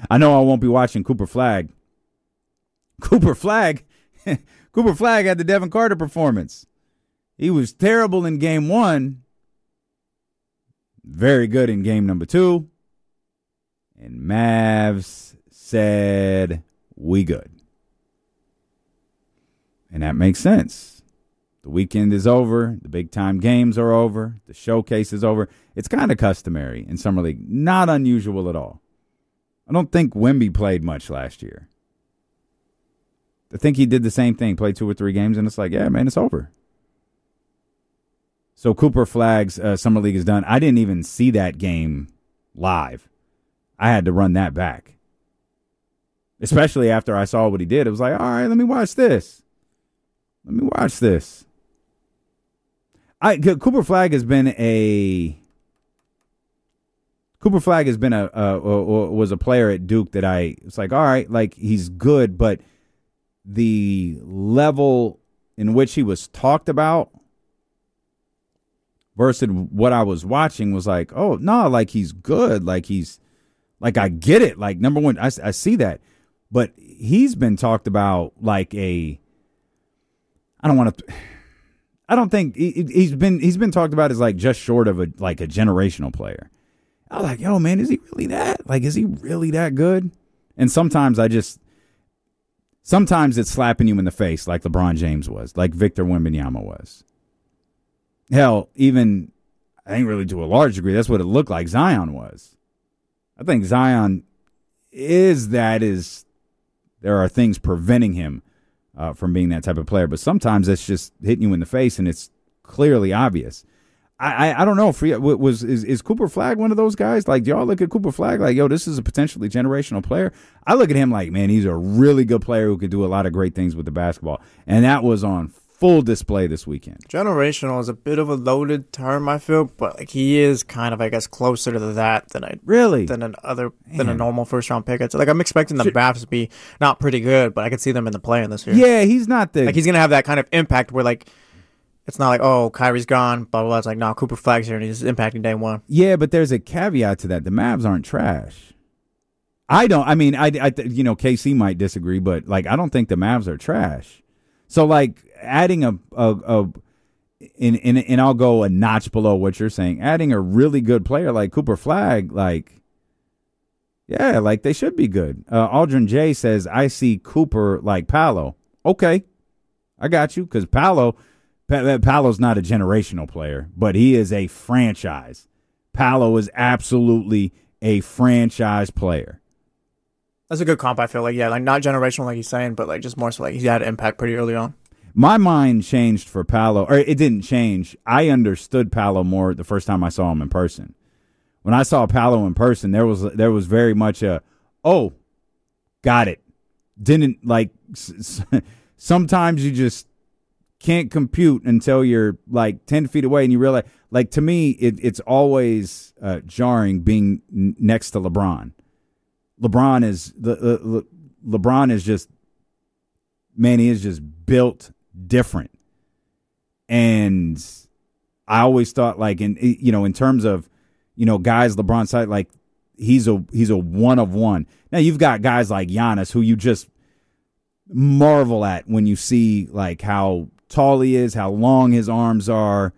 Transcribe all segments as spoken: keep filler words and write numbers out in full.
I know I won't be watching Cooper Flagg. Cooper Flagg? Cooper Flagg had the Devin Carter performance. He was terrible in game one. Very good in game number two. And Mavs said, we good. And that makes sense. The weekend is over. The big-time games are over. The showcase is over. It's kind of customary in Summer League. Not unusual at all. I don't think Wemby played much last year. I think he did the same thing, played two or three games, and it's like, yeah, man, it's over. So Cooper Flagg's uh, Summer League is done. I didn't even see that game live. I had to run that back. Especially after I saw what he did. It was like, all right, let me watch this. Let me watch this. I Cooper Flagg has been a Cooper Flagg has been a, a, a was a player at Duke that I it's like, all right, like he's good, but the level in which he was talked about versus what I was watching was like, oh, no, like he's good. Like he's, like I get it. Like, number one, I, I see that. But he's been talked about like a, I don't want to, I don't think, he, he's been he's been talked about as like just short of a like a generational player. I was like, yo, man, is he really that? Like, is he really that good? And sometimes I just, Sometimes it's slapping you in the face like LeBron James was, like Victor Wembanyama was. Hell, even, I think really to a large degree, that's what it looked like Zion was. I think Zion is that is, there are things preventing him uh, from being that type of player. But sometimes it's just hitting you in the face and it's clearly obvious. I, I, I don't know. For you, was is, is Cooper Flagg one of those guys? Like, do y'all look at Cooper Flagg like, yo, this is a potentially generational player? I look at him like, man, he's a really good player who could do a lot of great things with the basketball. And that was on full display this weekend. Generational is a bit of a loaded term, I feel, but like he is kind of, I guess, closer to that than I really than an other man. than a normal first round pick. It's like I'm expecting the Mavs to be not pretty good, but I could see them in the play-in this year. Yeah, he's not the like he's gonna have that kind of impact where like. It's not like, oh, Kyrie's gone, blah, blah, blah. It's like, no, Cooper Flagg's here, and he's impacting day one. Yeah, but there's a caveat to that. The Mavs aren't trash. I don't, I mean, I, I, you know, K C might disagree, but, like, I don't think the Mavs are trash. So, like, adding a, a, a in, in, and I'll go a notch below what you're saying, adding a really good player like Cooper Flagg, like, yeah, like, they should be good. Uh, Aldrin J says, I see Cooper like Paolo. Okay, I got you, because Paolo... Paolo's not a generational player, but he is a franchise. Paolo is absolutely a franchise player. That's a good comp, I feel like. Yeah, like not generational like he's saying, but like just more so like he had an impact pretty early on. My mind changed for Paolo, or it didn't change. I understood Paolo more the first time I saw him in person. When I saw Paolo in person, there was there was very much a, oh, got it. Didn't like, sometimes you just can't compute until you're like ten feet away and you realize, like, to me, it, it's always uh, jarring being n- next to LeBron. LeBron is the Le, Le, LeBron is just, man, he is just built different. And I always thought, like, in, you know, in terms of, you know, guys LeBron side, like, he's a, he's a one of one. Now you've got guys like Giannis who you just marvel at when you see like how tall he is, how long his arms are.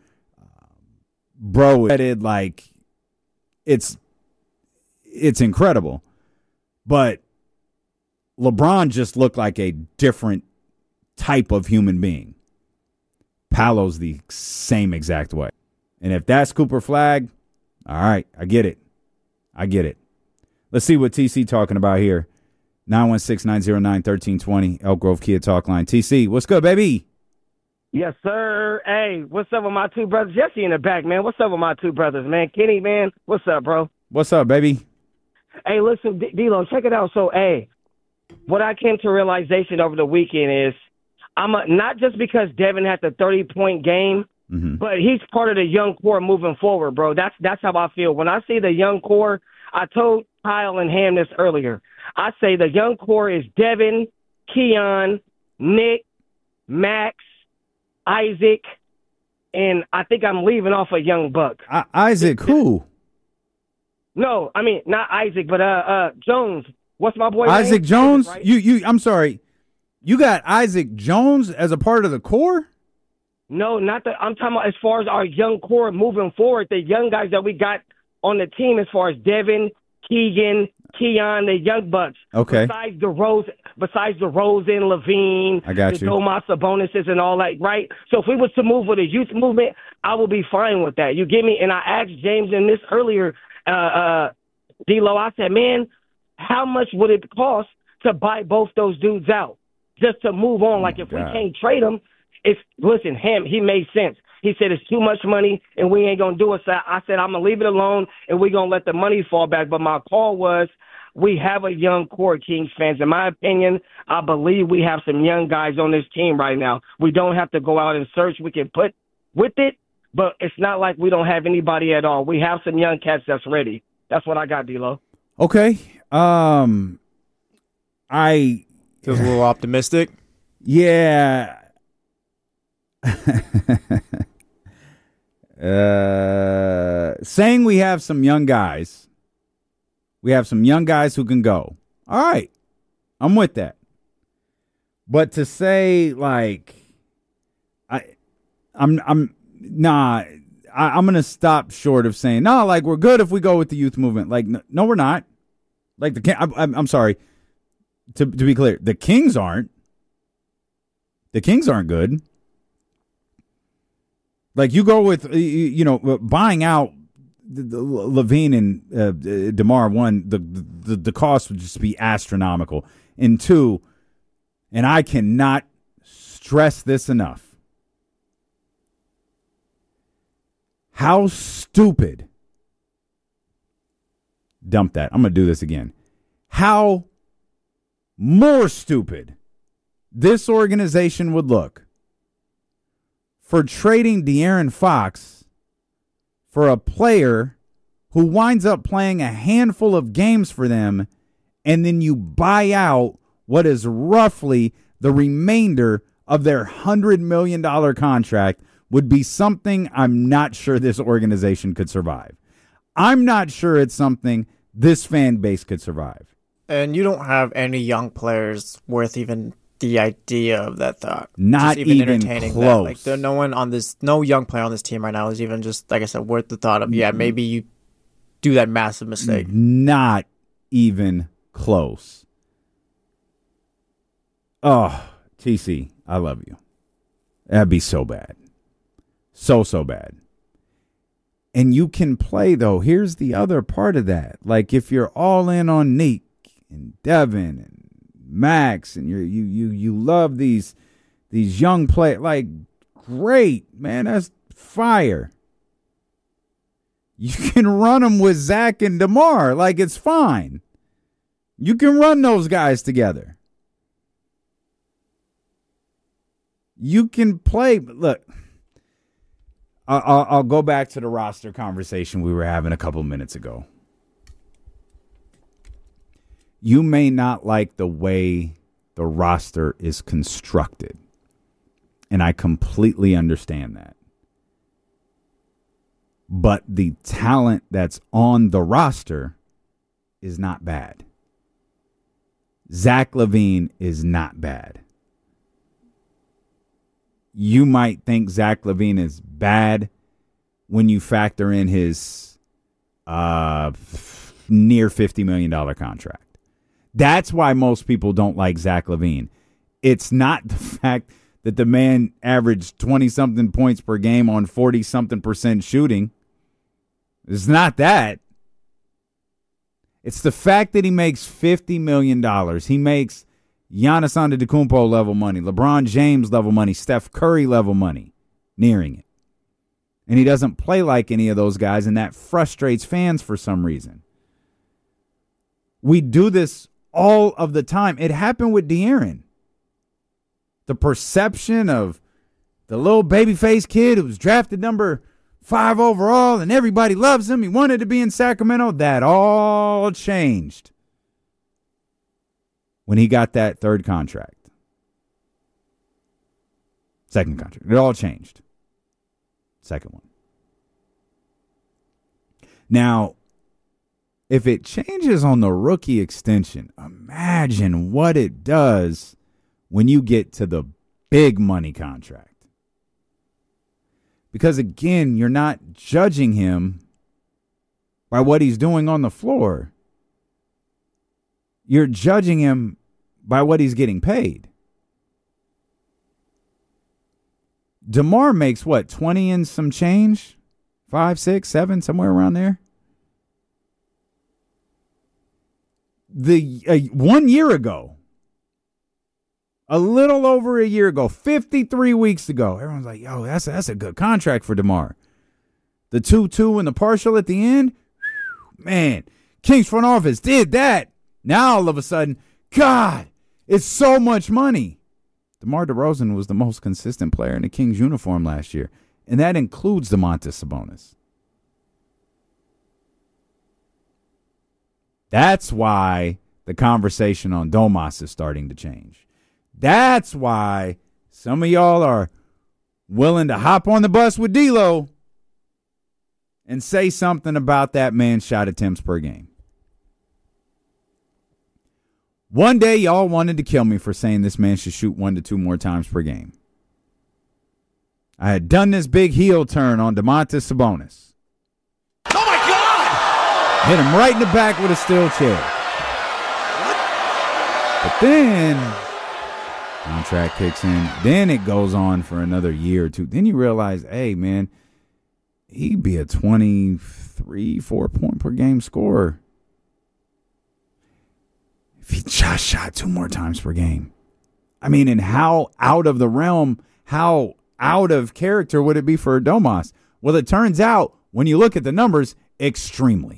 Bro, like, it's it's incredible. But LeBron just looked like a different type of human being. Paolo's the same exact way. And if that's Cooper Flagg, all right, I get it. I get it. Let's see what T C talking about here. nine one six, nine zero nine, one three two zero, Elk Grove Kia Talk Line. T C, what's good, baby? Yes, sir. Hey, what's up with my two brothers? Jesse in the back, man. What's up with my two brothers, man? Kenny, man. What's up, bro? What's up, baby? Hey, listen, D- D-Lo, check it out. So, hey, what I came to realization over the weekend is I'm a, not just because Devin had the thirty-point game, mm-hmm. but he's part of the young core moving forward, bro. That's that's how I feel. When I see the young core, I told Kyle and Ham this earlier. I say the young core is Devin, Keon, Nick, Max, Isaac, and I think I'm leaving off a young buck. I- Isaac who? No, I mean, not Isaac, but uh, uh, Jones. what's my boy? Isaac name? Jones. Right? You you. I'm sorry. You got Isaac Jones as a part of the core? No, not the. I'm talking about as far as our young core moving forward. The young guys that we got on the team, as far as Devin, Keegan, Keon, the young bucks. Okay. Besides the Rose, besides the Rosen, Levine, I got the you. Domas Sabonis's and all that, right? So if we was to move with a youth movement, I would be fine with that. You get me? And I asked James in this earlier, uh, uh, D-Lo, I said, man, how much would it cost to buy both those dudes out just to move on? Oh like if God. we can't trade them, it's listen, him, he made sense. He said it's too much money and we ain't gonna do it. So I said I'm gonna leave it alone and we're gonna let the money fall back. But my call was we have a young core, Kings fans. In my opinion, I believe we have some young guys on this team right now. We don't have to go out and search. We can put with it, but it's not like we don't have anybody at all. We have some young cats that's ready. That's what I got, D-Lo. Okay. Um, I Feels a little optimistic. yeah. uh, saying we have some young guys. We have some young guys who can go. All right. I'm with that. But to say like I I'm I'm nah I, I'm gonna stop short of saying no, like we're good if we go with the youth movement. Like no, no we're not. Like the I'm, I'm, I'm sorry. To to be clear, the Kings aren't. The Kings aren't good. Like you go with you, you know buying out the, the Levine and uh, DeMar. One, the, the the cost would just be astronomical. And two, and I cannot stress this enough. How stupid. Dump that. I'm gonna do this again. How more stupid this organization would look for trading De'Aaron Fox for a player who winds up playing a handful of games for them, and then you buy out what is roughly the remainder of their one hundred million dollars contract would be something I'm not sure this organization could survive. I'm not sure it's something this fan base could survive. And you don't have any young players worth even the idea of that thought. Not just even, even entertaining close. that. Like there, no one on this, no young player on this team right now is even just like I said worth the thought of. Yeah, maybe you do that massive mistake. Not even close. Oh, T C, I love you. That'd be so bad, so so bad. And you can play though. Here's the other part of that. Like if you're all in on Neek and Devin and Max, and you you you you love these these young players, like great man, that's fire. You can run them with Zach and DeMar, like it's fine. You can run those guys together. You can play. Look, I'll, I'll go back to the roster conversation we were having a couple minutes ago. You may not like the way the roster is constructed, and I completely understand that. But the talent that's on the roster is not bad. Zach LaVine is not bad. You might think Zach LaVine is bad when you factor in his uh, near fifty million dollars contract. That's why most people don't like Zach LaVine. It's not the fact that the man averaged twenty-something points per game on forty-something percent shooting. It's not that. It's the fact that he makes fifty million dollars. He makes Giannis Antetokounmpo level money, LeBron James level money, Steph Curry level money, nearing it. And he doesn't play like any of those guys, and that frustrates fans for some reason. We do this all of the time. It happened with De'Aaron. The perception of the little babyface kid who was drafted number five overall and everybody loves him. He wanted to be in Sacramento. That all changed when he got that third contract. Second contract. It all changed. Second one. Now, if it changes on the rookie extension, imagine what it does when you get to the big money contract. Because, again, you're not judging him by what he's doing on the floor. You're judging him by what he's getting paid. DeMar makes what, twenty and some change? Five, six, seven, somewhere around there. The uh, one year ago, a little over a year ago, fifty-three weeks ago, everyone's like, yo, that's a, that's a good contract for DeMar. The two two and the partial at the end, man, Kings front office did that. Now all of a sudden, God, it's so much money. DeMar DeRozan was the most consistent player in the Kings uniform last year, and that includes Domantas Sabonis. That's why the conversation on Domas is starting to change. That's why some of y'all are willing to hop on the bus with D'Lo and say something about that man's shot attempts per game. One day, y'all wanted to kill me for saying this man should shoot one to two more times per game. I had done this big heel turn on Domantas Sabonis. Oh, my God! Hit him right in the back with a steel chair. But then, contract kicks in. Then it goes on for another year or two. Then you realize, hey, man, he'd be a twenty-three, four point per game scorer if he just shot two more times per game. I mean, and how out of the realm, how out of character would it be for Domas? Well, it turns out, when you look at the numbers, extremely.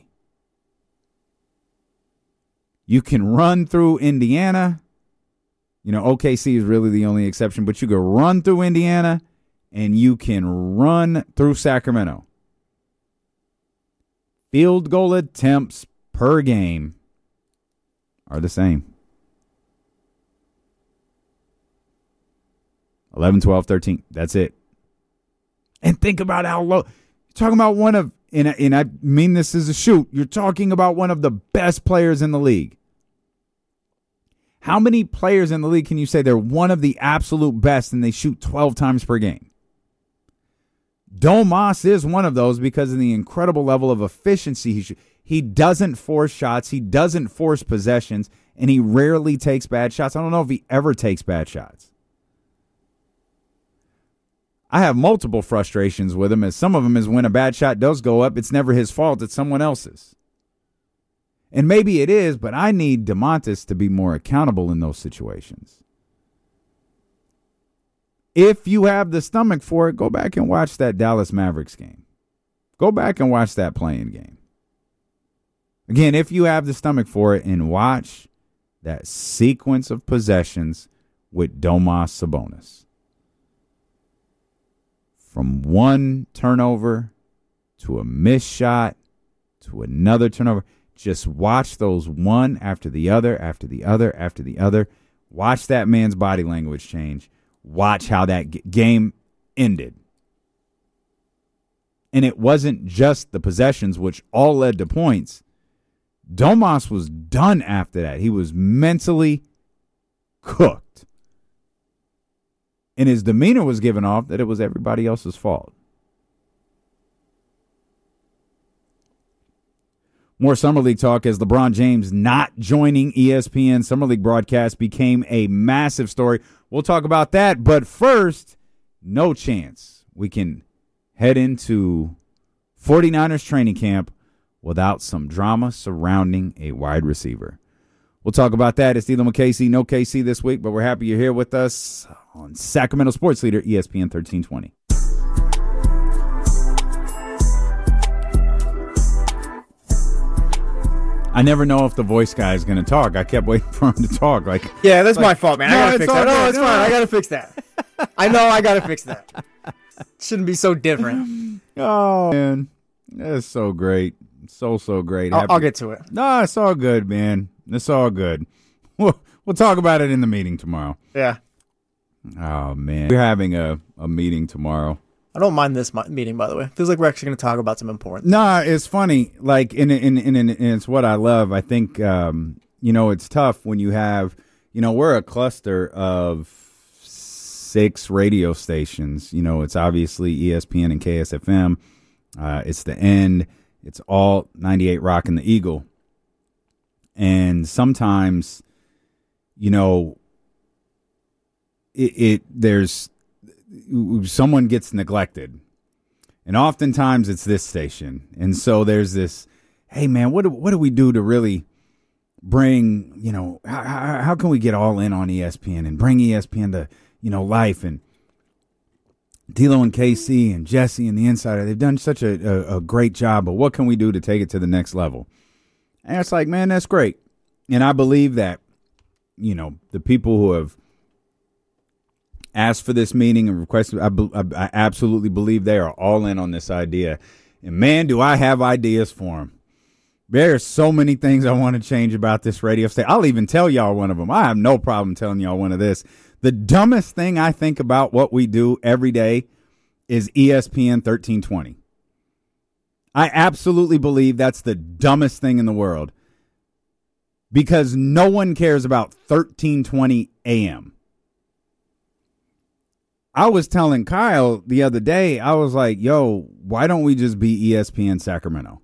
You can run through Indiana. You know, O K C is really the only exception, but you can run through Indiana and you can run through Sacramento. Field goal attempts per game are the same. eleven, twelve, thirteen. That's it. And think about how low. You're talking about one of, and I, and I mean this as a shoot, you're talking about one of the best players in the league. How many players in the league can you say they're one of the absolute best and they shoot twelve times per game? Domas is one of those because of the incredible level of efficiency he shoots. He doesn't force shots. He doesn't force possessions, and he rarely takes bad shots. I don't know if he ever takes bad shots. I have multiple frustrations with him, as some of them is when a bad shot does go up, it's never his fault, it's someone else's. And maybe it is, but I need Domantas to be more accountable in those situations. If you have the stomach for it, go back and watch that Dallas Mavericks game. Go back and watch that playing game. Again, if you have the stomach for it, and watch that sequence of possessions with Domas Sabonis. From one turnover to a missed shot to another turnover. Just watch those one after the other, after the other, after the other. Watch that man's body language change. Watch how that g- game ended. And it wasn't just the possessions, which all led to points. Domas was done after that. He was mentally cooked. And his demeanor was given off that it was everybody else's fault. More Summer League talk as LeBron James not joining E S P N Summer League broadcast became a massive story. We'll talk about that. But first, no chance we can head into 49ers training camp without some drama surrounding a wide receiver. We'll talk about that. It's D'Lo K C, no K C this week, but we're happy you're here with us on Sacramento Sports Leader, E S P N thirteen twenty. I never know if the voice guy is going to talk. I kept waiting for him to talk. Like, yeah, that's like, my fault, man. I no, gotta it's fix all that. No, good. it's No, fine. no. I gotta fix that. I know I gotta fix that. Shouldn't be so different. Oh, man. That's so great. So, so great. I'll, Happy- I'll get to it. No, it's all good, man. It's all good. We'll, we'll talk about it in the meeting tomorrow. Yeah. Oh, man. We're having a, a meeting tomorrow. I don't mind this mi- meeting, by the way. Feels like we're actually going to talk about some important. No, it's funny. Like, and, and, and, and it's what I love. I think, um, you you know, it's tough when you have, you know, we're a cluster of six radio stations. You know, it's obviously E S P N and K S F M. Uh, it's the End. It's all ninety-eight Rock and the Eagle. And sometimes, you know, it, it there's someone gets neglected. And oftentimes it's this station. And so there's this, hey, man, what do, what do we do to really bring, you know, how, how can we get all in on E S P N and bring E S P N to, you know, life? And D'Lo and K C and Jesse and the Insider, they've done such a, a, a great job, but what can we do to take it to the next level? And it's like, man, that's great. And I believe that, you know, the people who have asked for this meeting and requested, I, I, I absolutely believe they are all in on this idea. And man, do I have ideas for them. There are so many things I want to change about this radio station. I'll even tell y'all one of them. I have no problem telling y'all one of this. The dumbest thing I think about what we do every day is E S P N thirteen twenty. I absolutely believe that's the dumbest thing in the world because no one cares about thirteen twenty A M. I was telling Kyle the other day, I was like, yo, why don't we just be E S P N Sacramento?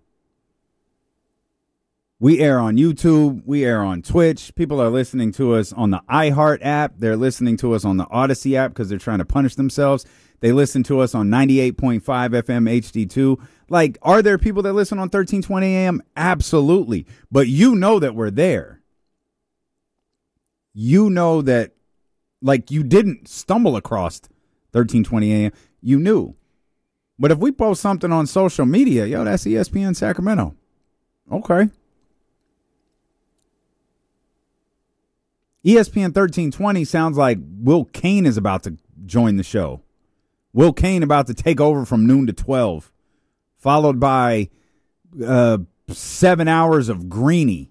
We air on YouTube. We air on Twitch. People are listening to us on the iHeart app. They're listening to us on the Odyssey app because they're trying to punish themselves. They listen to us on ninety-eight point five F M H D two. Like, are there people that listen on thirteen twenty A M? Absolutely. But you know that we're there. You know that, like, you didn't stumble across thirteen twenty A M. You knew. But if we post something on social media, yo, that's E S P N Sacramento. Okay. E S P N thirteen twenty sounds like Will Kane is about to join the show. Will Kane about to take over from noon to twelve, followed by uh, seven hours of Greeny.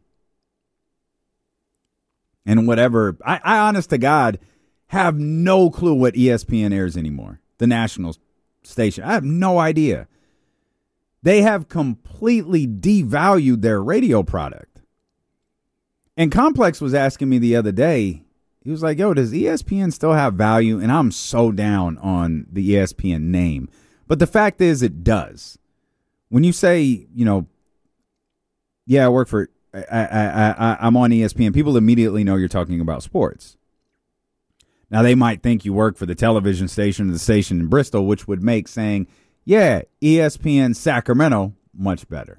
And whatever. I, I, honest to God, have no clue what E S P N airs anymore. The national station. I have no idea. They have completely devalued their radio product. And Complex was asking me the other day, he was like, yo, does E S P N still have value? And I'm so down on the E S P N name. But the fact is it does. When you say, you know, yeah, I work for, I, I, I, I'm on E S P N, people immediately know you're talking about sports. Now, they might think you work for the television station or the station in Bristol, which would make saying, yeah, E S P N Sacramento much better.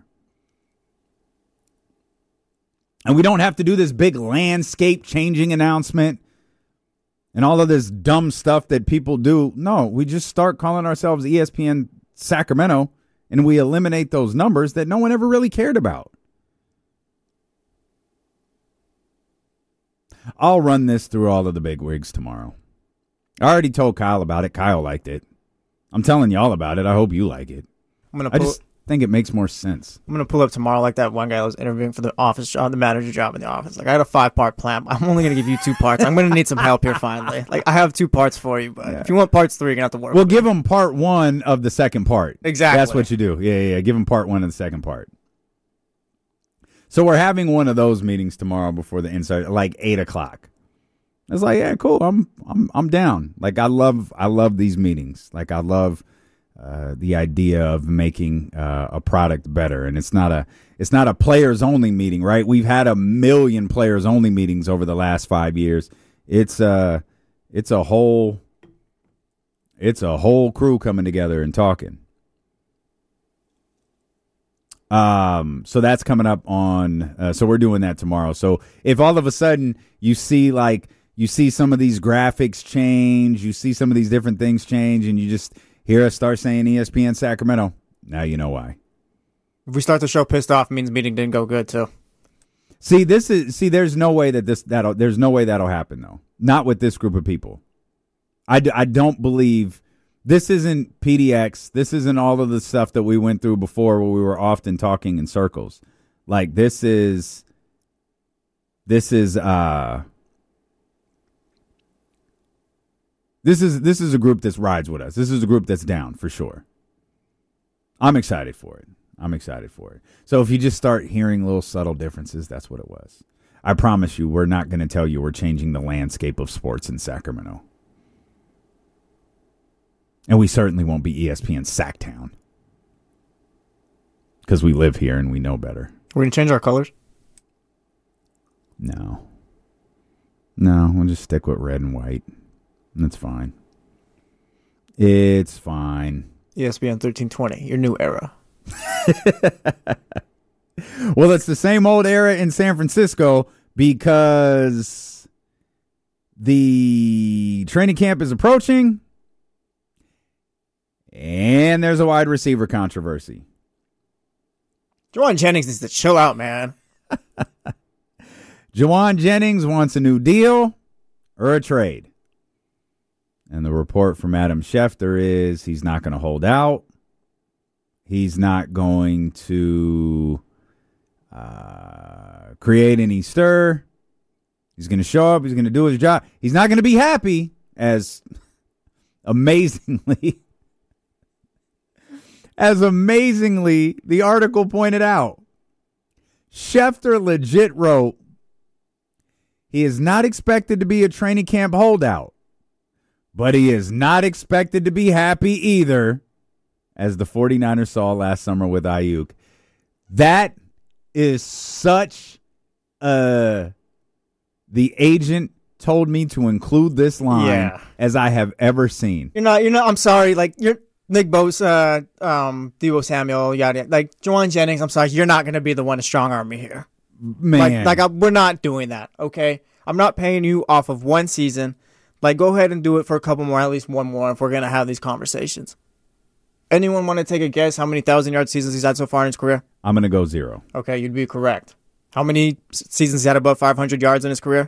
And we don't have to do this big landscape changing announcement and all of this dumb stuff that people do. No, we just start calling ourselves E S P N Sacramento and we eliminate those numbers that no one ever really cared about. I'll run this through all of the big wigs tomorrow. I already told Kyle about it. Kyle liked it. I'm telling y'all about it. I hope you like it. I'm gonna I pull, just think it makes more sense. I'm gonna pull up tomorrow like that one guy I was interviewing for the office job, the manager job in the office. Like, I had a five part plan. I'm only gonna give you two parts. I'm gonna need some help here finally. Like, I have two parts for you, but yeah. If you want parts three, you're gonna have to work. We'll give them part one of the second part. Exactly. That's what you do. Yeah, yeah, yeah. Give them part one of the second part. So we're having one of those meetings tomorrow before the inside, like eight o'clock. It's like, yeah, cool. I'm, I'm, I'm down. Like, I love, I love these meetings. Like, I love uh, the idea of making uh, a product better. And it's not a, it's not a players only meeting, right? We've had a million players only meetings over the last five years. It's uh it's a whole, it's a whole crew coming together and talking. Um, so that's coming up on, uh, so we're doing that tomorrow. So if all of a sudden you see like, you see some of these graphics change, you see some of these different things change, and you just hear us start saying E S P N Sacramento, now you know why. If we start the show pissed off, it means meeting didn't go good too. See, this is, see, there's no way that this, that'll, there's no way that'll happen though. Not with this group of people. I, d- I don't believe, this isn't P D X. This isn't all of the stuff that we went through before where we were often talking in circles. Like, this is, this is, uh, This is this is a group that rides with us. This is a group that's down for sure. I'm excited for it. I'm excited for it. So if you just start hearing little subtle differences, that's what it was. I promise you, we're not going to tell you we're changing the landscape of sports in Sacramento. And we certainly won't be E S P N Sacktown. Because we live here and we know better. We're going to change our colors? No. No, we'll just stick with red and white. That's fine. It's fine. E S P N thirteen twenty, your new era. Well, it's the same old era in San Francisco because the training camp is approaching and there's a wide receiver controversy. Jauan Jennings needs to chill out, man. Jauan Jennings wants a new deal or a trade. And the report from Adam Schefter is he's not going to hold out. He's not going to uh, create any stir. He's going to show up. He's going to do his job. He's not going to be happy, as amazingly, as amazingly the article pointed out. Schefter legit wrote, he is not expected to be a training camp holdout, but he is not expected to be happy either, as the 49ers saw last summer with Ayuk. That is such a... The agent told me to include this line Yeah. as I have ever seen. You're not, you're not, I'm sorry, like, you're Nick Bosa, um, Deebo Samuel, yada, like, Jauan Jennings, I'm sorry, you're not going to be the one to strong arm me here. Man. Like, like I, we're not doing that, okay? I'm not paying you off of one season. Like, go ahead and do it for a couple more, at least one more, if we're going to have these conversations. Anyone want to take a guess how many thousand-yard seasons he's had so far in his career? I'm going to go zero. Okay, you'd be correct. How many seasons he had above five hundred yards in his career?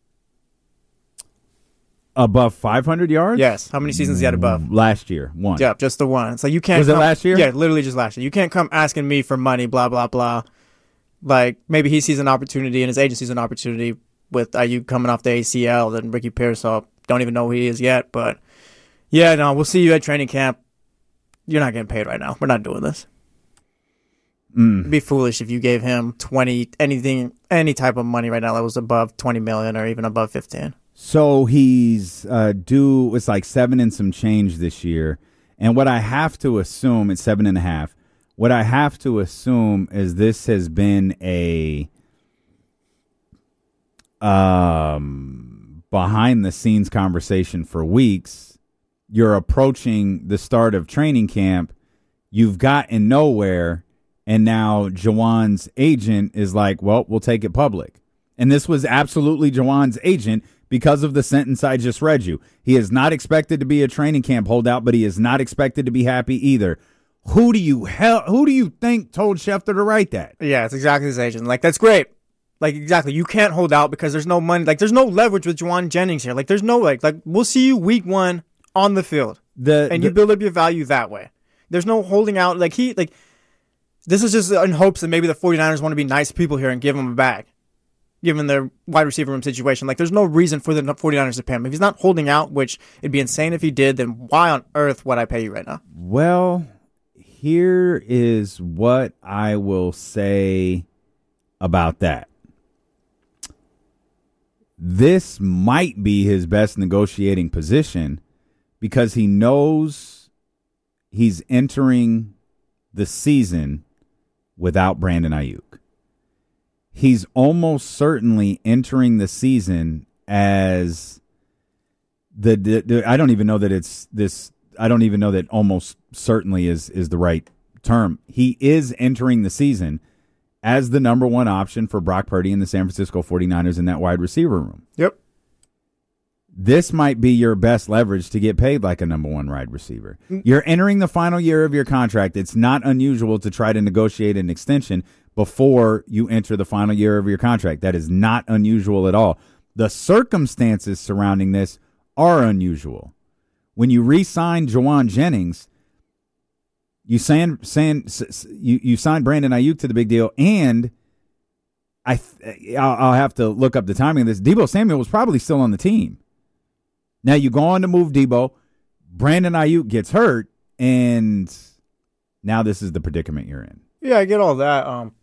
Above five hundred yards? Yes. How many seasons he had above? Last year, one. Yeah, just the one. It's like you can't. Was it come, last year? Yeah, literally just last year. You can't come asking me for money, blah, blah, blah. Like, maybe he sees an opportunity and his agent sees an opportunity with Ayuk coming off the A C L and Ricky Pearsall. Don't even know who he is yet. But, yeah, no, we'll see you at training camp. You're not getting paid right now. We're not doing this. Mm. It'd be foolish if you gave him twenty, anything, any type of money right now that was above twenty million or even above fifteen. So he's uh, due, it's like seven and some change this year. And what I have to assume, it's seven and a half. What I have to assume is this has been a um, behind the scenes conversation for weeks. You're approaching the start of training camp. You've gotten nowhere. And now Jauan's agent is like, well, we'll take it public. And this was absolutely Jauan's agent because of the sentence I just read you. He is not expected to be a training camp holdout, but he is not expected to be happy either. Who do you hell? Who do you think told Schefter to write that? Yeah, it's exactly his agent. Like, that's great. Like, exactly. You can't hold out because there's no money. Like, there's no leverage with Jauan Jennings here. Like, there's no, like, like we'll see you week one on the field. The, and the, you build up your value that way. There's no holding out. Like, he, like, this is just in hopes that maybe the 49ers want to be nice people here and give him a bag, given their wide receiver room situation. Like, there's no reason for the 49ers to pay him. If he's not holding out, which it'd be insane if he did, then why on earth would I pay you right now? Well, here is what I will say about that. This might be his best negotiating position because he knows he's entering the season without Brandon Ayuk. He's almost certainly entering the season as the, the, the I don't even know that it's this I don't even know that almost certainly is is the right term. He is entering the season as the number one option for Brock Purdy and the San Francisco 49ers in that wide receiver room. Yep. This might be your best leverage to get paid like a number one wide receiver. You're entering the final year of your contract. It's not unusual to try to negotiate an extension before you enter the final year of your contract. That is not unusual at all. The circumstances surrounding this are unusual. When you re-sign Jauan Jennings, you sign, sign, you, you sign Brandon Ayuk to the big deal, and I, I'll, I'll have to look up the timing of this. Deebo Samuel was probably still on the team. Now you go on to move Deebo. Brandon Ayuk gets hurt, and now this is the predicament you're in. Yeah, I get all that. Um,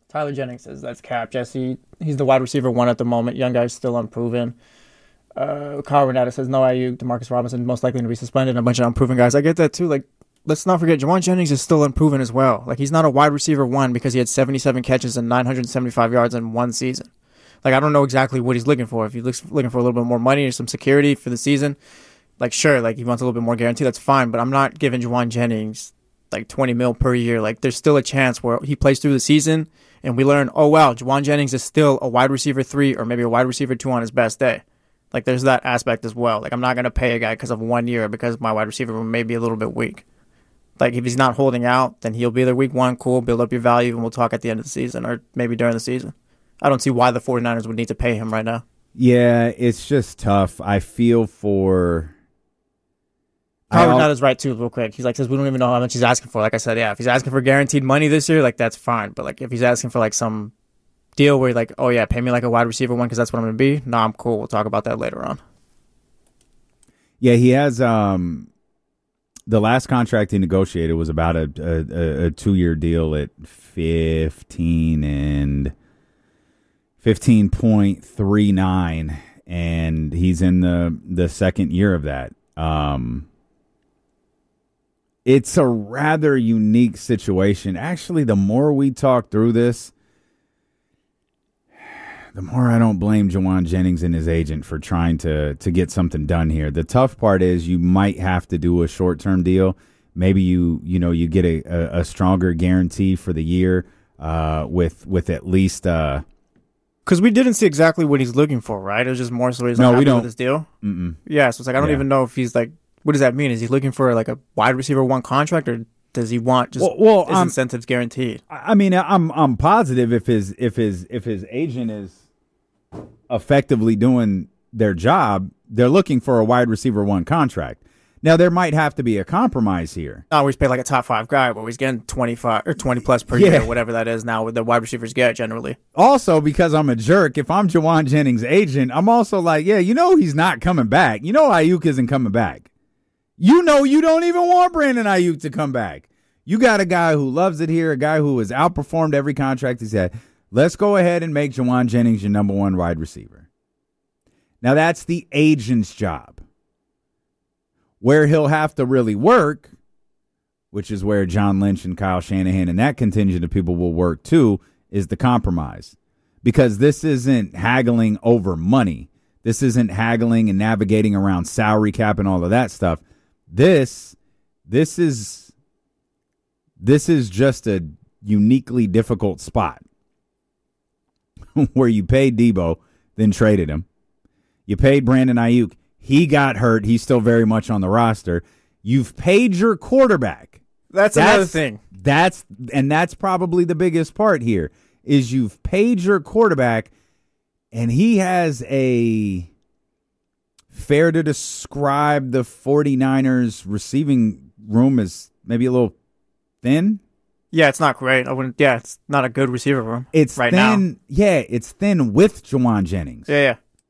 Tyler Jennings says that's cap. Jesse, he's the wide receiver one at the moment. Young guy's still unproven. Uh, Kyle Renata says no Ayuk, Demarcus Robinson most likely to be suspended, and a bunch of unproven guys. I get that too. Like, let's not forget, Jauan Jennings is still unproven as well. Like, he's not a wide receiver one because he had seventy-seven catches and nine hundred seventy-five yards in one season. Like, I don't know exactly what he's looking for. If he's looking for a little bit more money or some security for the season, like, sure, like, he wants a little bit more guarantee, that's fine. But I'm not giving Jauan Jennings like twenty mil per year. Like, there's still a chance where he plays through the season and we learn, oh wow, Jauan Jennings is still a wide receiver three or maybe a wide receiver two on his best day. Like, there's that aspect as well. Like, I'm not going to pay a guy because of one year because my wide receiver room may be a little bit weak. Like, if he's not holding out, then he'll be there week one, cool, build up your value, and we'll talk at the end of the season or maybe during the season. I don't see why the 49ers would need to pay him right now. Yeah, it's just tough. I feel for... Kyle Renata's right, too, real quick. He's like, says we don't even know how much he's asking for. Like I said, yeah, if he's asking for guaranteed money this year, like, that's fine. But, like, if he's asking for, like, some deal where you're like, oh, yeah, pay me like a wide receiver one because that's what I'm going to be, no, I'm cool. We'll talk about that later on. Yeah, he has... um. The last contract he negotiated was about a, a, a two-year deal at fifteen and fifteen point three nine, and he's in the the second year of that. Um, it's a rather unique situation. Actually, the more we talk through this, the more I don't blame Jauan Jennings and his agent for trying to to get something done here. The tough part is you might have to do a short-term deal. Maybe you you know you get a, a, a stronger guarantee for the year uh, with with at least. Because uh, we didn't see exactly what he's looking for, right? It was just more so he's no, like we don't. With this deal. Mm-mm. Yeah, so it's like I don't yeah. even know if he's like, what does that mean? Is he looking for like a wide receiver one contract or? Does he want just well, well, his um, incentives guaranteed? I mean, I'm I'm positive if his if his if his agent is effectively doing their job, they're looking for a wide receiver one contract. Now there might have to be a compromise here. No, we just pay like a top five guy, but he's getting twenty-five or twenty plus per yeah. year, whatever that is now. What the wide receivers get generally. Also, because I'm a jerk, if I'm Jauan Jennings' agent, I'm also like, yeah, you know he's not coming back. You know Ayuk isn't coming back. You know you don't even want Brandon Ayuk to come back. You got a guy who loves it here, a guy who has outperformed every contract he's had. Let's go ahead and make Jauan Jennings your number one wide receiver. Now, that's the agent's job. Where he'll have to really work, which is where John Lynch and Kyle Shanahan and that contingent of people will work too, is the compromise. Because this isn't haggling over money. This isn't haggling and navigating around salary cap and all of that stuff. This, this is, this is just a uniquely difficult spot. Where you paid Debo, then traded him. You paid Brandon Ayuk. He got hurt. He's still very much on the roster. You've paid your quarterback. That's, that's another thing. That's and that's probably the biggest part here is you've paid your quarterback, and he has a fair to describe the 49ers receiving room as maybe a little thin. Yeah, it's not great. I wouldn't. Yeah, it's not a good receiver room. It's right thin. Now. Yeah, it's thin with Jauan Jennings. Yeah, yeah.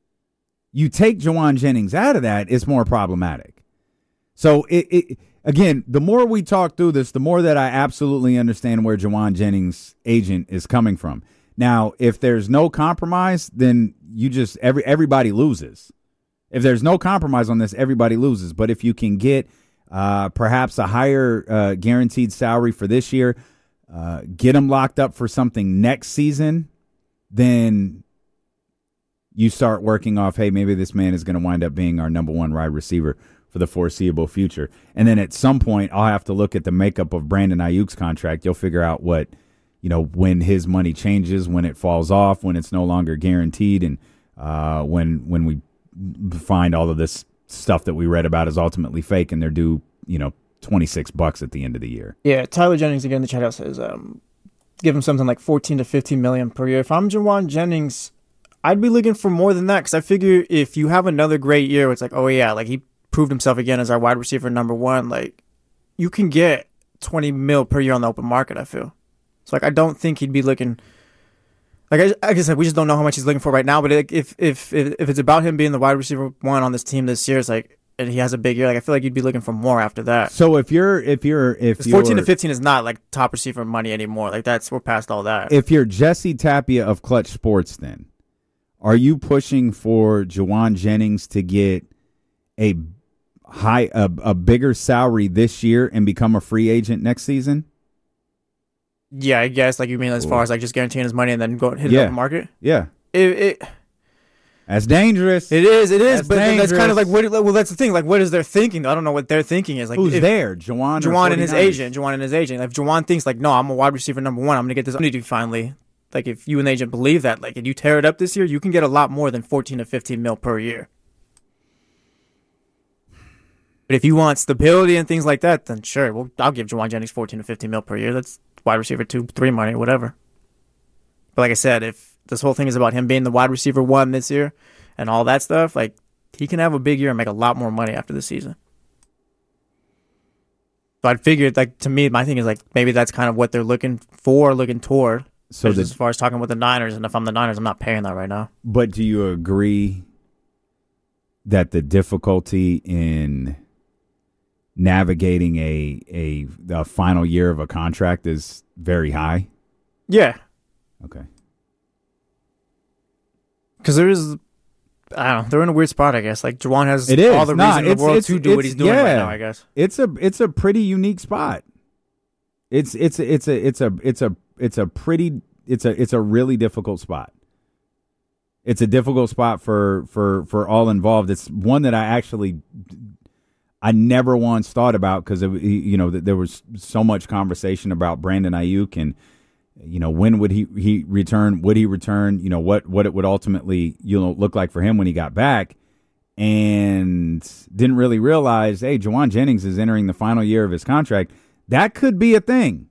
You take Jauan Jennings out of that, it's more problematic. So it, it again, the more we talk through this, the more that I absolutely understand where Jauan Jennings' agent is coming from. Now, if there's no compromise, then you just every everybody loses. If there's no compromise on this, everybody loses. But if you can get uh, perhaps a higher uh, guaranteed salary for this year, uh, get him locked up for something next season, then you start working off, hey, maybe this man is going to wind up being our number one wide receiver for the foreseeable future. And then at some point, I'll have to look at the makeup of Brandon Ayuk's contract. You'll figure out what, you know, when his money changes, when it falls off, when it's no longer guaranteed, and uh, when when we find all of this stuff that we read about is ultimately fake and they're due, you know, twenty-six bucks at the end of the year. Yeah, Tyler Jennings again in the chat house says um, give him something like fourteen to fifteen million per year. If I'm Jauan Jennings, I'd be looking for more than that because I figure if you have another great year, it's like, oh yeah, like he proved himself again as our wide receiver number one. Like you can get twenty mil per year on the open market. I feel so like I don't think he'd be looking. Like I, like I said, we just don't know how much he's looking for right now. But if if if if it's about him being the wide receiver one on this team this year, it's like and he has a big year, like I feel like you'd be looking for more after that. So if you're if you're if you're fourteen to fifteen is not like top receiver money anymore. Like that's we're past all that. If you're Jesse Tapia of Clutch Sports, then are you pushing for Jauan Jennings to get a high a, a bigger salary this year and become a free agent next season? Yeah, I guess like you mean as far as like just guaranteeing his money and then go hit yeah. it up the market. Yeah, it, it that's dangerous. It is, it is, that's but then that's kind of like dangerous. what? Well, that's the thing. Like, what is their thinking? I don't know what their thinking is. Like, who's if, there? Jauan, Jauan and his agent. Jauan and his agent. If Jauan thinks like, no, I'm a wide receiver number one. I'm gonna get this opportunity finally. Like, if you and the agent believe that, like, and you tear it up this year, you can get a lot more than fourteen to fifteen mil per year. But if you want stability and things like that, then sure, well, I'll give Jauan Jennings fourteen to fifteen mil per year. That's wide receiver two, three money, whatever. But like I said, if this whole thing is about him being the wide receiver one this year and all that stuff, like he can have a big year and make a lot more money after the season. So I'd figured, like, to me, my thing is like maybe that's kind of what they're looking for, looking toward. So the, as far as talking with the Niners, and if I'm the Niners, I'm not paying that right now. But do you agree that the difficulty in navigating a a, a final year of a contract is very high? Yeah. Okay. Because there is, I don't know, they're in a weird spot, I guess. Like, Jauan has it is. all the nah, reason in the world to do what he's doing yeah. right now, I guess. It's a it's a pretty unique spot. It's it's it's a it's a it's a it's a pretty it's a it's a really difficult spot. It's a difficult spot for for for all involved. It's one that I actually I never once thought about because you know there was so much conversation about Brandon Ayuk and you know when would he he return? Would he return? You know what what it would ultimately you know look like for him when he got back, and didn't really realize, hey, Jauan Jennings is entering the final year of his contract. That could be a thing,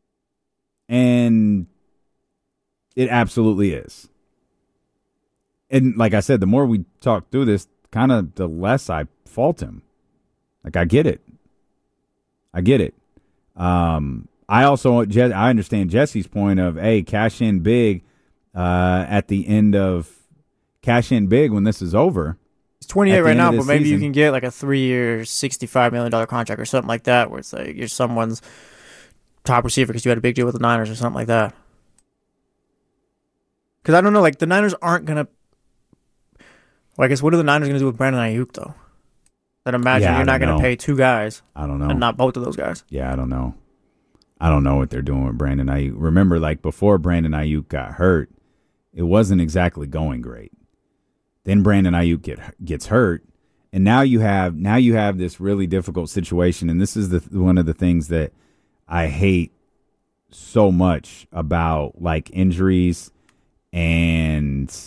and it absolutely is. And like I said, the more we talk through this, kind of the less I fault him. Like, I get it. I get it. Um, I also, I understand Jesse's point of, hey, cash in big uh, at the end of, cash in big when this is over. He's twenty-eight right now, but maybe season. you can get like a three-year, sixty-five million dollars contract or something like that, where it's like you're someone's top receiver because you had a big deal with the Niners or something like that. Because I don't know, like the Niners aren't going to, well, I guess what are the Niners going to do with Brandon Ayuk, though? That imagine yeah, you're not going to pay two guys. I don't know. And not both of those guys. Yeah, I don't know. I don't know what they're doing with Brandon Ayuk. Remember, like before Brandon Ayuk got hurt, it wasn't exactly going great. Then Brandon Ayuk get, gets hurt, and now you have now you have this really difficult situation. And this is the one of the things that I hate so much about like injuries and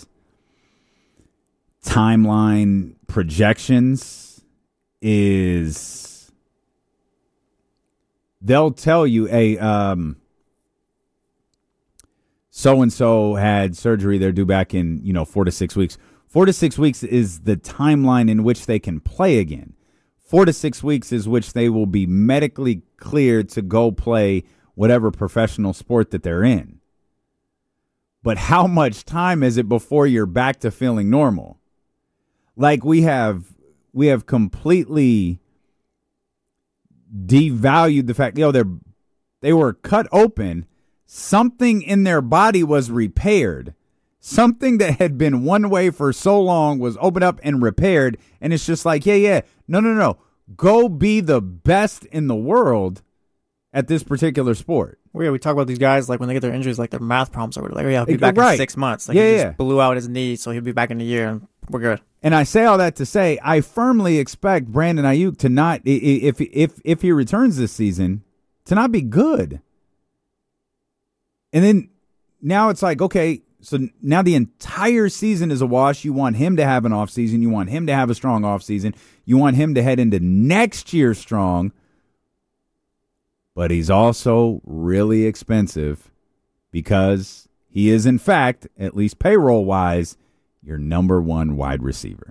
timeline projections is they'll tell you, hey, um, so and so had surgery. They're due back in you know four to six weeks. Four to six weeks is the timeline in which they can play again. Four to six weeks is which they will be medically cleared to go play whatever professional sport that they're in. But how much time is it before you're back to feeling normal? Like we have, we have completely devalued the fact, you know, they're, they were cut open. Something in their body was repaired. Something that had been one way for so long was opened up and repaired. And it's just like, yeah, yeah, no, no, no. Go be the best in the world at this particular sport. Well, yeah, we talk about these guys, like when they get their injuries, like their math problems or whatever. Like, oh, yeah, he'll be Like, back right. in six months. Like, Yeah, he yeah. just blew out his knee, so he'll be back in a year, and we're good. And I say all that to say, I firmly expect Brandon Ayuk to not, i- i- if if if he returns this season, to not be good. And then now it's like, okay, so now the entire season is a wash. You want him to have an off season. You want him to have a strong off season. You want him to head into next year strong. But he's also really expensive because he is, in fact, at least payroll wise, your number one wide receiver.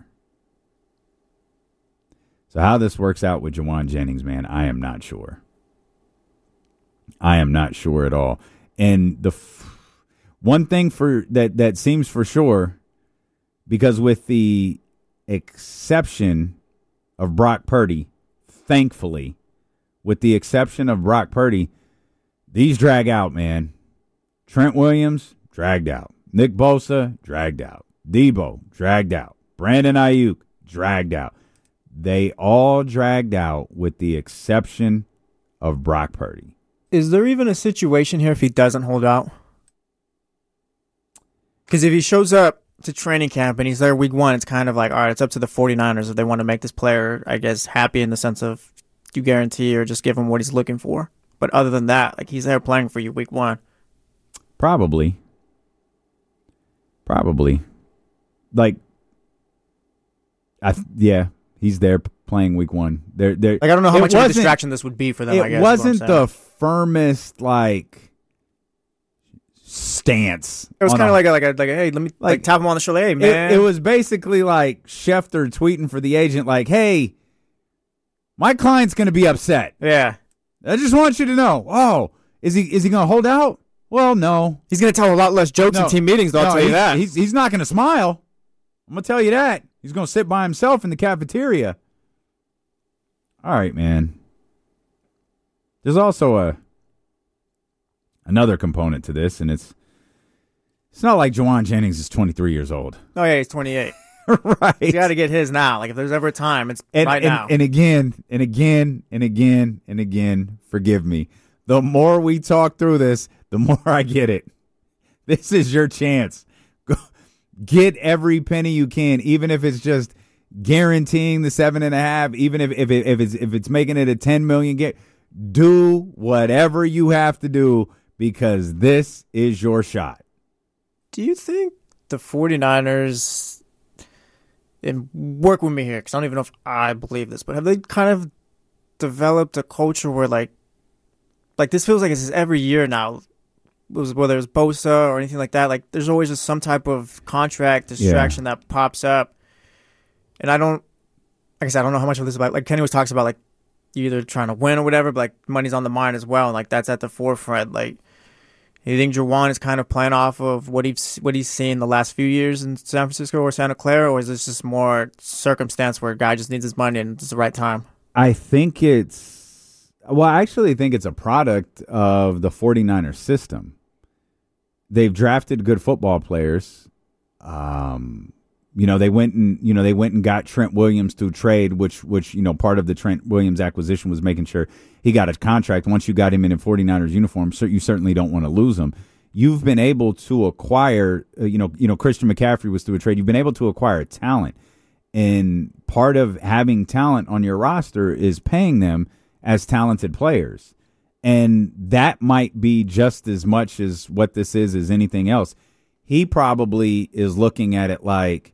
So how this works out with Jauan Jennings, man, I am not sure. I am not sure at all. And the f- one thing for that that seems for sure, because with the exception of Brock Purdy, thankfully, with the exception of Brock Purdy, these drag out, man. Trent Williams, dragged out. Nick Bosa, dragged out. Debo, dragged out. Brandon Ayuk, dragged out. They all dragged out with the exception of Brock Purdy. Is there even a situation here if he doesn't hold out? Because if he shows up to training camp and he's there week one, it's kind of like, all right, it's up to the 49ers if they want to make this player, I guess, happy in the sense of you guarantee or just give him what he's looking for. But other than that, like he's there playing for you week one. Probably. Probably. Like, I th- yeah, he's there playing week one. They're, they're, like I don't know how much of a wasn't- distraction this would be for them, It I guess. is what I'm wasn't saying. the firmest, like, stance. It was on kind a- of like a, like a, like a, hey, let me like, Like, tap him on the shoulder. Hey, It, man. it was basically like Schefter tweeting for the agent, like, hey, my client's going to be upset. yeah. I just want you to know. Oh, is he is he going to hold out? Well, no. He's going to tell a lot less jokes No. in team meetings, though, I'll No, tell you he's, that. He's, he's not going to smile. I'm going to tell you that. He's going to sit by himself in the cafeteria. All right, man. There's also a another component to this, and it's it's not like Juwan Jennings is twenty-three years old. Oh, yeah, he's twenty-eight. Right. He's got to get his now. Like, if there's ever a time, it's And, right and, now. and again, and again, and again, and again, forgive me. The more we talk through this, the more I get it. This is your chance. Go, get every penny you can, even if it's just guaranteeing the seven and a half, even if if, it, if it's if it's making it a ten million get. Do whatever you have to do because this is your shot. Do you think the 49ers, and work with me here because I don't even know if I believe this, but have they kind of developed a culture where like, like this feels like it's every year now, whether it's Bosa or anything like that, like there's always just some type of contract distraction yeah. that pops up. And I don't, like I said, I don't know how much of this is about, like Kenny was talks about like you either trying to win or whatever, but like money's on the mind as well. And like that's at the forefront. Like, you think Juwan is kind of playing off of what he's what he's seen the last few years in San Francisco or Santa Clara, or is this just more circumstance where a guy just needs his money and it's the right time? I think it's well, I actually think it's a product of the 49ers system. They've drafted good football players. Um, you know, they went and you know they went and got Trent Williams through trade, which which you know part of the Trent Williams acquisition was making sure he got a contract. Once you got him in a 49ers uniform, so you certainly don't want to lose him. You've been able to acquire, uh, you know, you know Christian McCaffrey was through a trade. You've been able to acquire talent, and part of having talent on your roster is paying them as talented players, and that might be just as much as what this is as anything else. He probably is looking at it like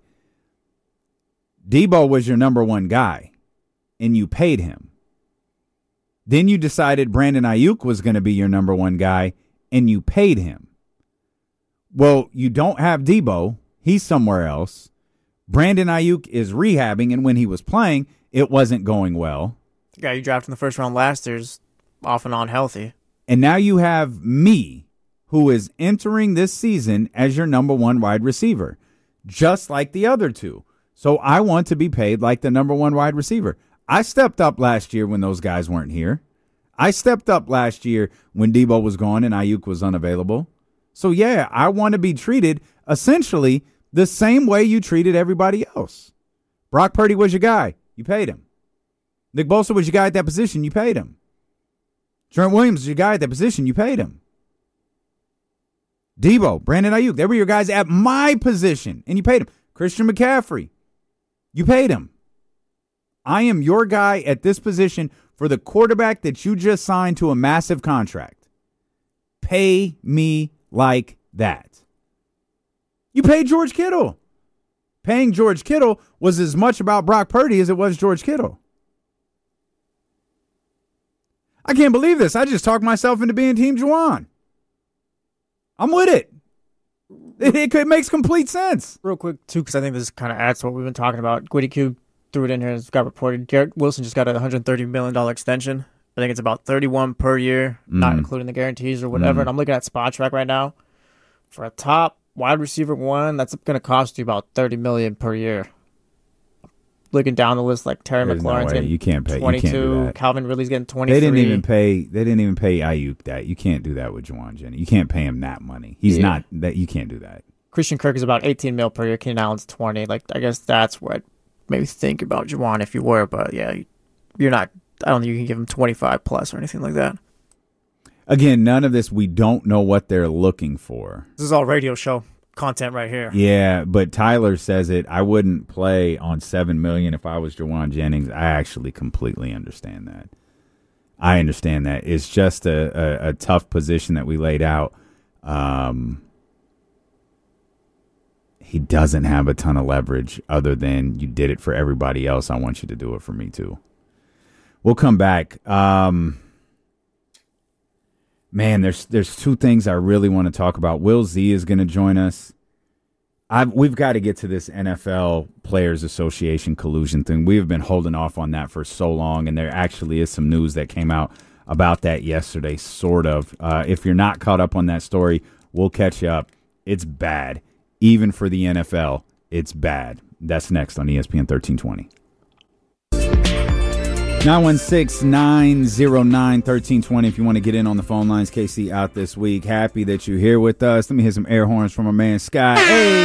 Debo was your number one guy, and you paid him. Then you decided Brandon Ayuk was going to be your number one guy, and you paid him. Well, you don't have Debo. He's somewhere else. Brandon Ayuk is rehabbing, and when he was playing, it wasn't going well. The guy you drafted in the first round last year is off and on healthy. And now you have me, who is entering this season as your number one wide receiver, just like the other two. So I want to be paid like the number one wide receiver. I stepped up last year when those guys weren't here. I stepped up last year when Debo was gone and Ayuk was unavailable. So, yeah, I want to be treated essentially the same way you treated everybody else. Brock Purdy was your guy. You paid him. Nick Bosa was your guy at that position. You paid him. Trent Williams was your guy at that position. You paid him. Debo, Brandon Ayuk, they were your guys at my position, and you paid him. Christian McCaffrey, you paid him. I am your guy at this position for the quarterback that you just signed to a massive contract. Pay me like that. You paid George Kittle. Paying George Kittle was as much about Brock Purdy as it was George Kittle. I can't believe this. I just talked myself into being Team Juwan. I'm with it. It, it, it makes complete sense. Real quick, too, because I think this kind of adds to what we've been talking about. Gwitty Cube threw it in here. It's got reported. Garrett Wilson just got a one hundred thirty million dollars extension. I think it's about thirty-one per year, mm. not including the guarantees or whatever. Mm. And I'm looking at Spot Track right now. For a top wide receiver one, that's going to cost you about thirty million dollars per year. looking down the list, like Terry There's no McLaurin's way. getting You can't pay. You twenty-two. can't do that. Calvin Ridley's getting twenty-three. They didn't even pay. They didn't even pay Ayuk that. You can't do that with Juwan Jennings. You can't pay him that money. He's Yeah. not that. You can't do that. Christian Kirk is about eighteen mil per year. Keenan Allen's twenty. Like, I guess that's what I'd maybe think about Juwan if you were. But yeah, you're not. I don't think you can give him twenty-five plus or anything like that. Again, none of this. We don't know what they're looking for. This is all radio show content right here. Yeah, but Tyler says it. I wouldn't play on seven million if I was Juwan Jennings. I actually completely understand that. I understand that. It's just a, a, a tough position that we laid out. Um, he doesn't have a ton of leverage other than you did it for everybody else. I want you to do it for me too. We'll come back. Um, man, there's there's two things I really want to talk about. Will Z is going to join us. I've, we've got to get to this N F L Players Association collusion thing. We've been holding off on that for so long, and there actually is some news that came out about that yesterday, sort of. Uh, if you're not caught up on that story, we'll catch you up. It's bad. Even for the N F L, it's bad. That's next on E S P N thirteen twenty. nine one six, nine zero nine, one three two zero if you want to get in on the phone lines. K C out this week. Happy that you're here with us. Let me hit some air horns from our man Scott.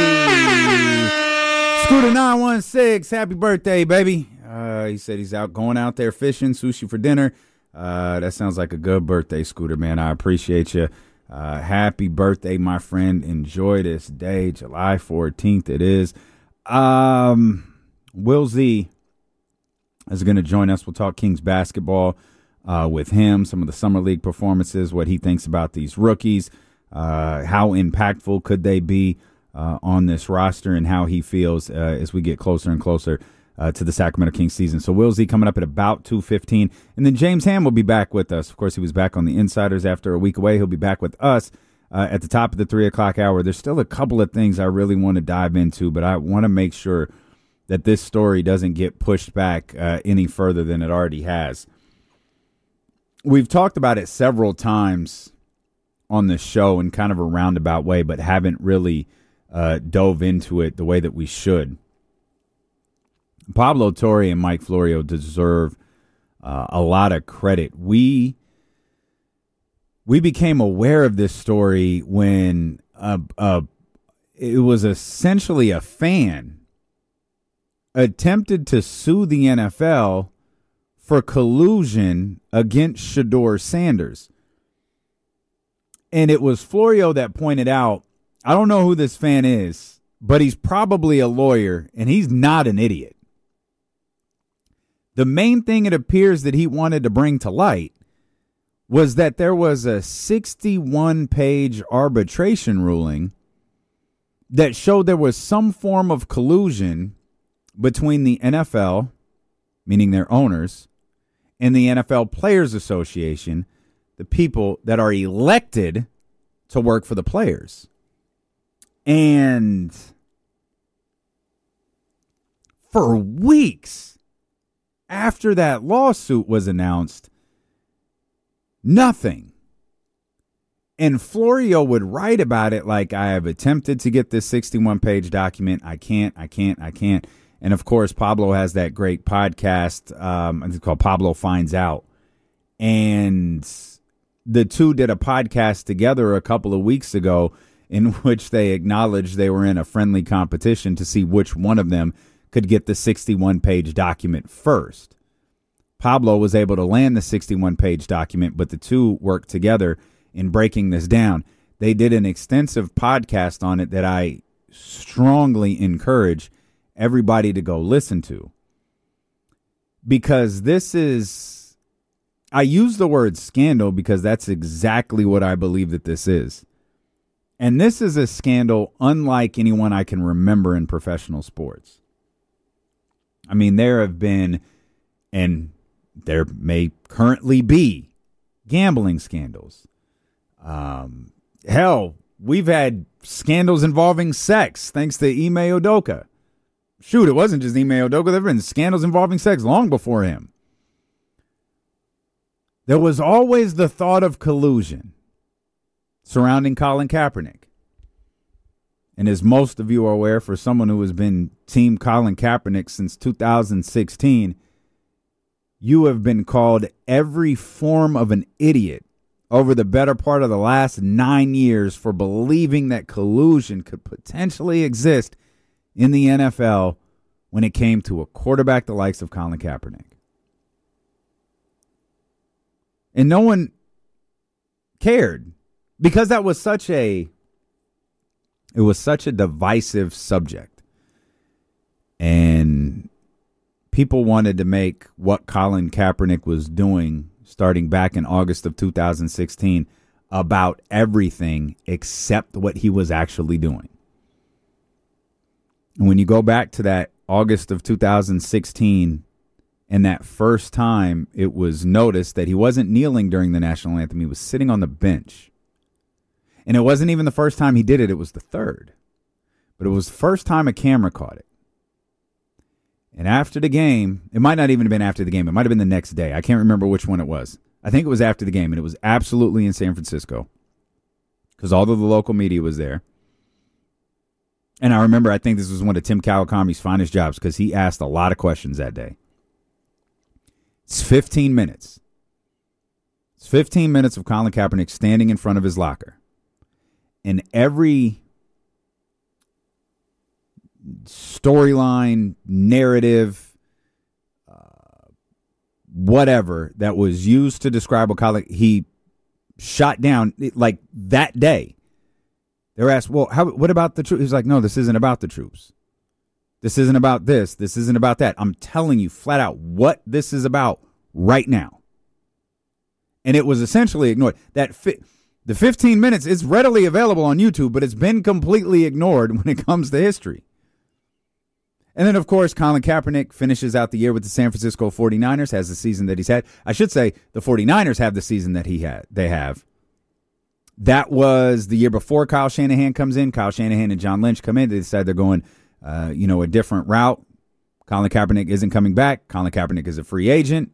Hey! Scooter nine one six, happy birthday, baby. Uh, he said he's out going out there fishing, sushi for dinner. Uh, that sounds like a good birthday, Scooter, man. I appreciate you. Uh, happy birthday, my friend. Enjoy this day. July fourteenth it is. Um, Will Z is going to join us. We'll talk Kings basketball uh, with him, some of the summer league performances, what he thinks about these rookies, uh, how impactful could they be uh, on this roster, and how he feels uh, as we get closer and closer uh, to the Sacramento Kings season. So Will Z coming up at about two fifteen. And then James Ham will be back with us. Of course, he was back on the Insiders after a week away. He'll be back with us uh, at the top of the three o'clock hour. There's still a couple of things I really want to dive into, but I want to make sure that this story doesn't get pushed back uh, any further than it already has. We've talked about it several times on this show in kind of a roundabout way, but haven't really uh, dove into it the way that we should. Pablo Torre and Mike Florio deserve uh, a lot of credit. We we became aware of this story when uh, uh, it was essentially a fan attempted to sue the N F L for collusion against Shedeur Sanders. And it was Florio that pointed out, I don't know who this fan is, but he's probably a lawyer, and he's not an idiot. The main thing it appears that he wanted to bring to light was that there was a sixty-one page arbitration ruling that showed there was some form of collusion between the N F L, meaning their owners, and the N F L Players Association, the people that are elected to work for the players. And for weeks after that lawsuit was announced, nothing. And Florio would write about it like, I have attempted to get this sixty-one page document. I can't, I can't, I can't. And, of course, Pablo has that great podcast. Um, it's called Pablo Finds Out. And the two did a podcast together a couple of weeks ago in which they acknowledged they were in a friendly competition to see which one of them could get the sixty-one page document first. Pablo was able to land the sixty-one page document, but the two worked together in breaking this down. They did an extensive podcast on it that I strongly encourage everybody to go listen to. Because this is, I use the word scandal because that's exactly what I believe that this is. And this is a scandal unlike anyone I can remember in professional sports. I mean, there have been, and there may currently be, gambling scandals. Um, hell, we've had scandals involving sex, thanks to Ime Udoka. Shoot, it wasn't just Ime Udoka. There have been scandals involving sex long before him. There was always the thought of collusion surrounding Colin Kaepernick. And as most of you are aware, for someone who has been Team Colin Kaepernick since two thousand sixteen, you have been called every form of an idiot over the better part of the last nine years for believing that collusion could potentially exist in the N F L when it came to a quarterback the likes of Colin Kaepernick. And no one cared because that was such a it was such a divisive subject. And people wanted to make what Colin Kaepernick was doing starting back in August of two thousand sixteen about everything except what he was actually doing. And when you go back to that August of two thousand sixteen and that first time it was noticed that he wasn't kneeling during the national anthem, he was sitting on the bench. And it wasn't even the first time he did it, it was the third. But it was the first time a camera caught it. And after the game, it might not even have been after the game. It might have been the next day. I can't remember which one it was. I think it was after the game, and it was absolutely in San Francisco because all of the local media was there. And I remember, I think this was one of Tim Kawakami's finest jobs because he asked a lot of questions that day. It's fifteen minutes. It's fifteen minutes of Colin Kaepernick standing in front of his locker. And every storyline, narrative, uh, whatever that was used to describe what Colin, he shot down like that day. They were asked, well, how, what about the troops? He's like, no, this isn't about the troops. This isn't about this. This isn't about that. I'm telling you flat out what this is about right now. And it was essentially ignored. That fi- the fifteen minutes is readily available on YouTube, but it's been completely ignored when it comes to history. And then, of course, Colin Kaepernick finishes out the year with the San Francisco forty-niners, has the season that he's had. I should say the forty-niners have the season that he had. They have. That was the year before Kyle Shanahan comes in. Kyle Shanahan and John Lynch come in. They decide they're going, uh, you know, a different route. Colin Kaepernick isn't coming back. Colin Kaepernick is a free agent.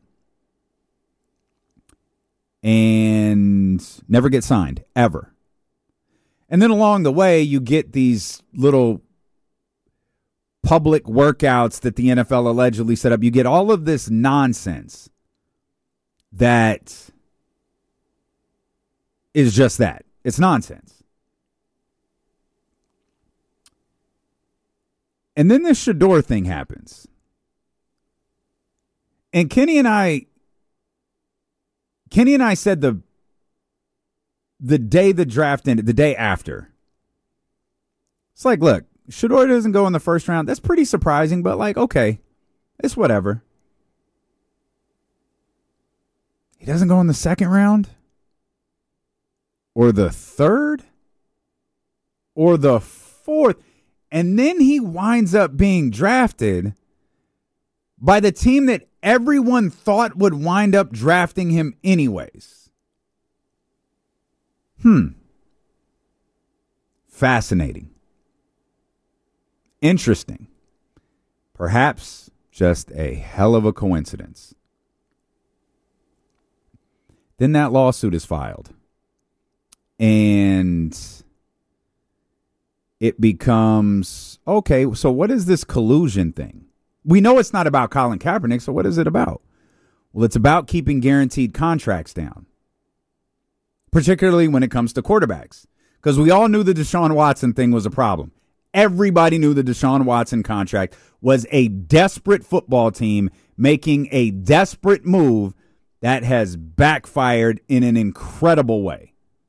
And never gets signed, ever. And then along the way, you get these little public workouts that the N F L allegedly set up. You get all of this nonsense that is just that. It's nonsense. And then this Shador thing happens. And Kenny and I, Kenny and I said the, the day the draft ended, the day after. It's like, look, Shador doesn't go in the first round. That's pretty surprising, but like, okay, it's whatever. He doesn't go in the second round? Or the third? Or the fourth? And then he winds up being drafted by the team that everyone thought would wind up drafting him anyways. Hmm. Fascinating. Interesting. Perhaps just a hell of a coincidence. Then that lawsuit is filed. And it becomes, okay, so what is this collusion thing? We know it's not about Colin Kaepernick, so what is it about? Well, it's about keeping guaranteed contracts down, particularly when it comes to quarterbacks, because we all knew the Deshaun Watson thing was a problem. Everybody knew the Deshaun Watson contract was a desperate football team making a desperate move that has backfired in an incredible way.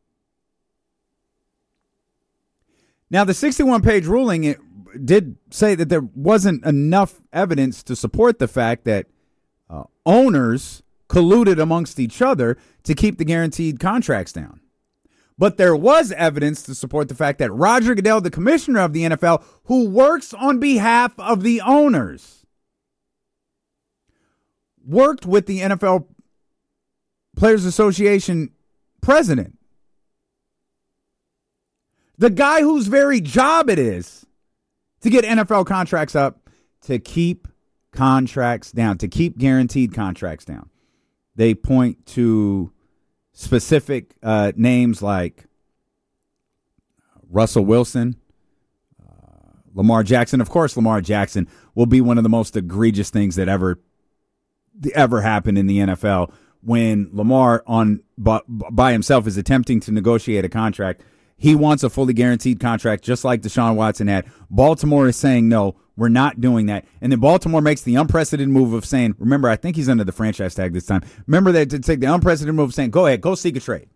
Now, the sixty-one page ruling, it did say that there wasn't enough evidence to support the fact that uh, owners colluded amongst each other to keep the guaranteed contracts down. But there was evidence to support the fact that Roger Goodell, the commissioner of the N F L, who works on behalf of the owners, worked with the N F L Players Association president. The guy whose very job it is to get N F L contracts up, to keep contracts down, to keep guaranteed contracts down. They point to specific uh, names like Russell Wilson, Lamar Jackson. Of course, Lamar Jackson will be one of the most egregious things that ever ever happened in the N F L when Lamar on by, by himself is attempting to negotiate a contract. He wants a fully guaranteed contract just like Deshaun Watson had. Baltimore is saying, no, we're not doing that. And then Baltimore makes the unprecedented move of saying, remember, I think he's under the franchise tag this time. Remember that to take the unprecedented move of saying, go ahead, go seek a trade.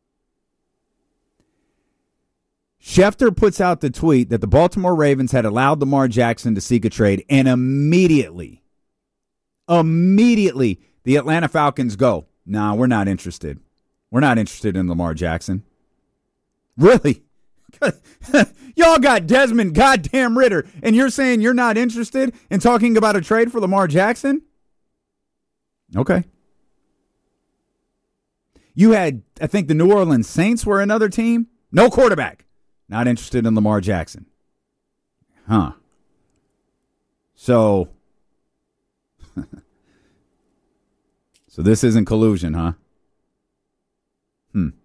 Schefter puts out the tweet that the Baltimore Ravens had allowed Lamar Jackson to seek a trade, and immediately, immediately, the Atlanta Falcons go, nah, we're not interested. We're not interested in Lamar Jackson. Really? Y'all got Desmond goddamn Ritter, and you're saying you're not interested in talking about a trade for Lamar Jackson? Okay. You had, I think the New Orleans Saints were another team. No quarterback. Not interested in Lamar Jackson. Huh. So, so this isn't collusion, huh? Hmm.